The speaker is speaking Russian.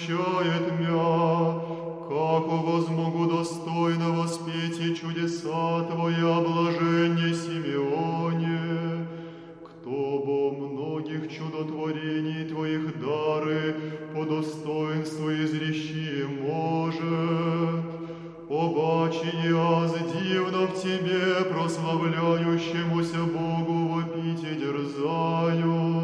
смущает мя, како возмогу достойно воспеть и чудеса Твоя, блаженне Симеоне, кто бо многих чудотворений Твоих дары по достоинству изрещи может, побачи аз дивно в Тебе прославляющемуся Богу вопить и дерзаю,